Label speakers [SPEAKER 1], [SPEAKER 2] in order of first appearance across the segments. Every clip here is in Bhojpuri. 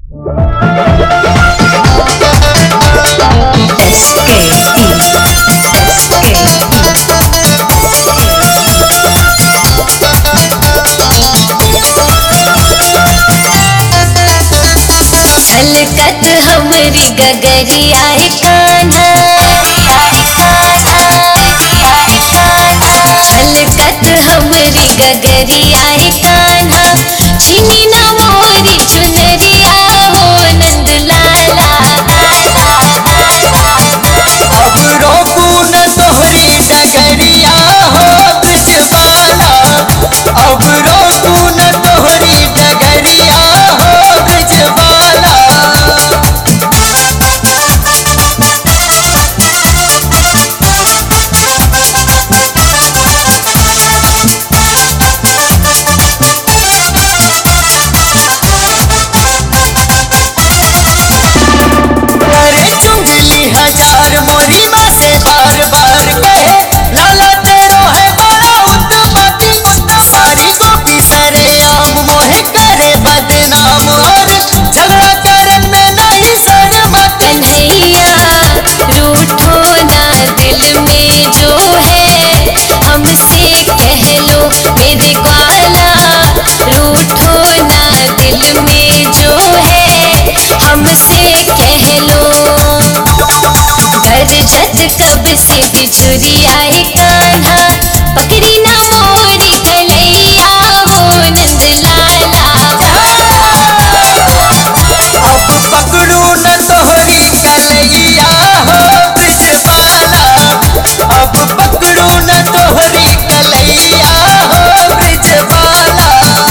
[SPEAKER 1] छलकत हमरी गगरिया कान्हा, छलकत हमरी गगरिया कान्हा, छिनी ना मोरी चुनरिया हो नंद लाला।
[SPEAKER 2] अब रोकू न तोहरी डगरिया हो ब्रजबाला, अब रोकू न तोहरी डगरिया हो ब्रजबाला। करे चुंगली हजार मोरी माँ से बार बार कहे, लाला तेरो है बड़ा उत्पत्ति, सारी गोपी सरे आम मोहे करे बदनाम, और झगड़ा करन में नहीं शर्मत।
[SPEAKER 1] कन्हैया रूठो ना दिल में जो है, हमसे कह लो मेरे ग्वाला। रूठो ना दिल में जो है, हमसे कह लो। गरजत कब से बिछुरी आए कान्हा, पकड़ी ना मोरी कलैया हो नंद लाला।
[SPEAKER 2] अब पकड़ू न तोहरी कलैया हो ब्रजबाला, अब पकड़ू न तोहरी कलैया हो ब्रजबाला।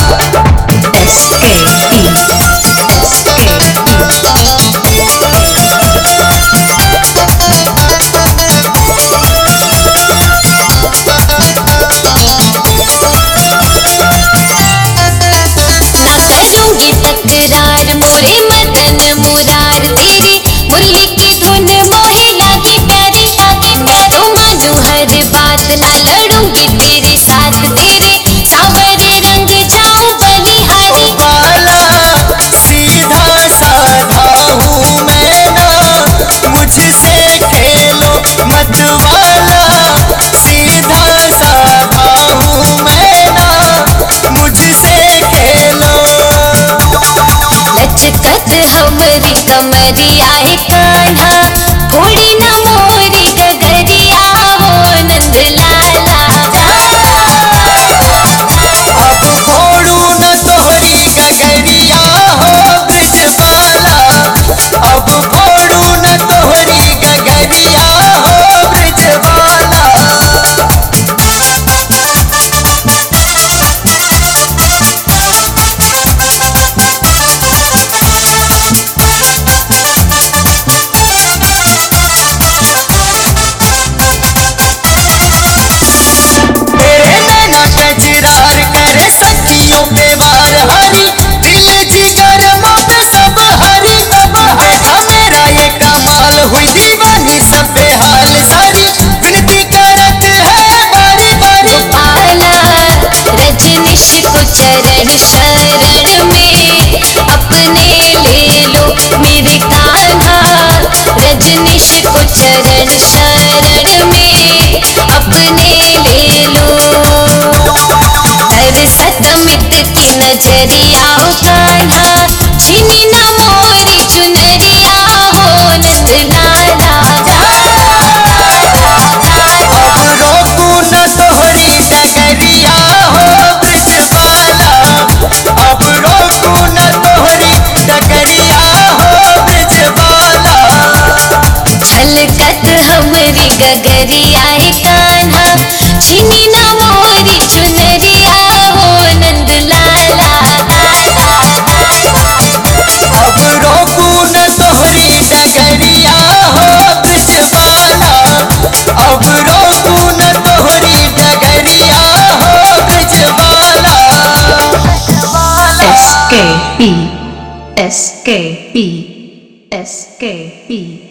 [SPEAKER 1] ना करूंगी तकरार मोरे मदन मुरार, तेरी मुरली की धुन मोहे लागी प्यारी। मैं तो मानू हर बात, ना लड़ूंगी तेरे साथ, तेरे सांवरे रंग जाऊं बलिहारी।
[SPEAKER 2] बाला सीधा साधा हूँ मैं ना, मुझसे खेलो मत वाला, सीधा साधा हूँ मैं ना, मुझसे खेलो।
[SPEAKER 1] लचकत हमरी कमरिया कान्हा, घोड़ी न मोरी गगरिया हो नंद लाला।
[SPEAKER 2] अब फोड़ू न तोहरी गगरिया हो ब्रजबाला, अब फोड़ू न तोहरी गगरिया हो ब्रजबाला। तेरे नैना कजरार करे सखियों पे वार, हरी दिल जिगर मोह सब हरी। देखा मेरा ये कमाल हुई दीवानी सब बेहाल, सारी विनती करत है बारी बारी।
[SPEAKER 1] गोपाला रजनीश को चरण शरण में अपने ले लो मेरे कान्हा, रजनीश को चरण शरण में अपने ले लो। तरसत मित की नजरिया हो कान्हा, छिनी ना मोरी चुनरिया हो नंद लाला।
[SPEAKER 2] अब रोकू न तोहरी डगरिया हो ब्रजबाला, अब रोकू न तोहरी डगरिया हो ब्रजबाला।
[SPEAKER 1] छलकत हमरी गगरिया कान्हा, छिनी ना मोरी चुनरिया हो नंद लाला।
[SPEAKER 2] अब रोकू न तोहरी डगरिया हो ब्रजबाला, अब रोकू न तोहरी डगरिया हो ब्रजबाला।
[SPEAKER 3] SKP SKP SKP